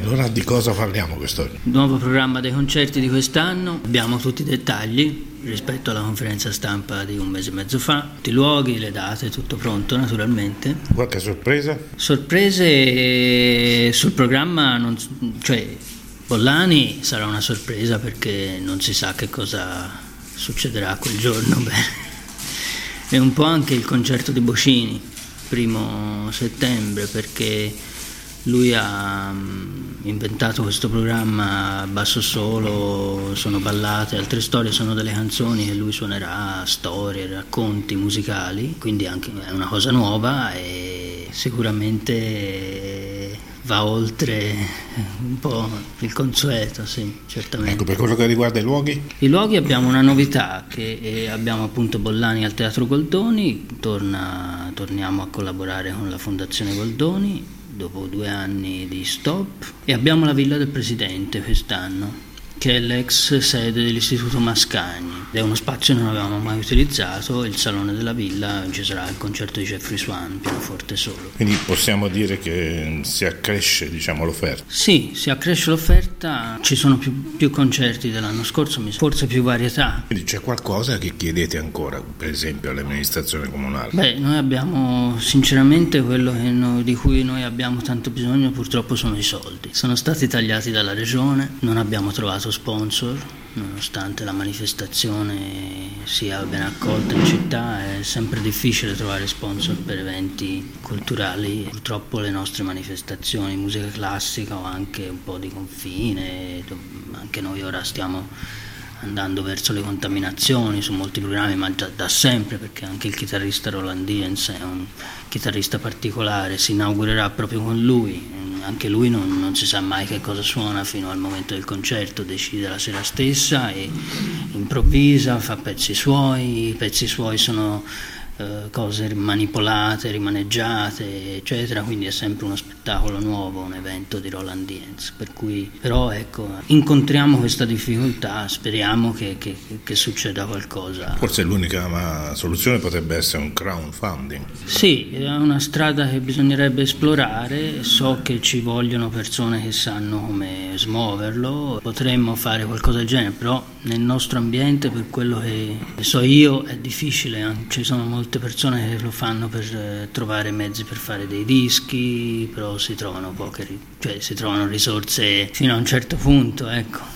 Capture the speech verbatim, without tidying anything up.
Allora di cosa parliamo quest'oggi? Nuovo programma dei concerti di quest'anno, abbiamo tutti i dettagli rispetto alla conferenza stampa di un mese e mezzo fa, tutti i luoghi, le date, tutto pronto naturalmente. Qualche sorpresa? Sorprese sul programma, non, cioè Bollani sarà una sorpresa perché non si sa che cosa succederà quel giorno. Beh. E un po' anche il concerto di Bocini, primo settembre, perché lui ha inventato questo programma a basso solo, sono ballate, altre storie, sono delle canzoni che lui suonerà, storie, racconti musicali, quindi anche è una cosa nuova e sicuramente va oltre un po' il consueto, sì, certamente. Ecco, per quello che riguarda i luoghi? I luoghi abbiamo una novità, che abbiamo appunto Bollani al Teatro Goldoni, torna, torniamo a collaborare con la Fondazione Goldoni dopo due anni di stop, e abbiamo la Villa del Presidente quest'anno, che è l'ex sede dell'Istituto Mascagni. È uno spazio che non avevamo mai utilizzato, il Salone della Villa, ci sarà il concerto di Jeffrey Swan, pianoforte solo. Quindi possiamo dire che si accresce, diciamo, l'offerta? Sì, si accresce l'offerta, ci sono più, più concerti dell'anno scorso, forse più varietà. Quindi c'è qualcosa che chiedete ancora, per esempio all'amministrazione comunale? Beh, noi abbiamo, sinceramente, quello che noi, di cui noi abbiamo tanto bisogno purtroppo sono i soldi. Sono stati tagliati dalla regione, non abbiamo trovato sponsor, nonostante la manifestazione sia ben accolta in città. È sempre difficile trovare sponsor per eventi culturali. Purtroppo le nostre manifestazioni, musica classica o anche un po' di confine, anche noi ora stiamo andando verso le contaminazioni su molti programmi, ma già da sempre, perché anche il chitarrista Roland Diens è un chitarrista particolare, si inaugurerà proprio con lui. Anche lui non, non si sa mai che cosa suona fino al momento del concerto, decide la sera stessa e improvvisa, fa pezzi suoi, i pezzi suoi sono eh, cose manipolate, rimaneggiate, eccetera, quindi è sempre uno spettacolo nuovo, un evento di Roland Diens, per cui però ecco, incontriamo questa difficoltà, speriamo che, che, che succeda qualcosa. Forse l'unica soluzione potrebbe essere un crowdfunding. Sì, è una strada che bisognerebbe esplorare, so che ci vogliono persone che sanno come smuoverlo, potremmo fare qualcosa del genere, però nel nostro ambiente, per quello che so io, è difficile, ci sono molte persone che lo fanno per eh, trovare mezzi per fare dei dischi, però si trovano poche, cioè si trovano risorse fino a un certo punto, ecco.